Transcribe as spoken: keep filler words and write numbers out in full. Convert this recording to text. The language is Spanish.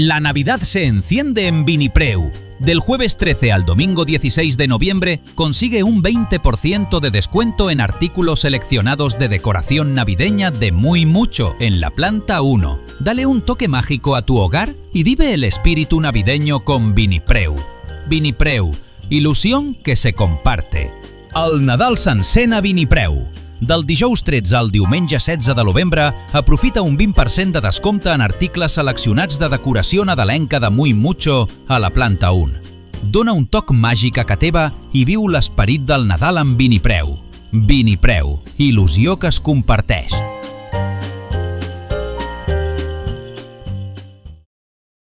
La Navidad se enciende en Vinipreu. Del jueves trece al domingo dieciséis de noviembre consigue un veinte por ciento de descuento en artículos seleccionados de decoración navideña de Muy Mucho en la planta uno. Dale un toque mágico a tu hogar y vive el espíritu navideño con Vinipreu. Vinipreu, ilusión que se comparte. El Nadal s'encén a Vinipreu. Del dijous tretze al diumenge setze de novembre, aprofita un vint per cent de descompte en articles seleccionats de decoració nadalenca de Muy Mucho a la planta un. Dóna un toc màgic a ca teva i viu l'esperit del Nadal amb Vinipreu. Vinipreu, il·lusió que es comparteix.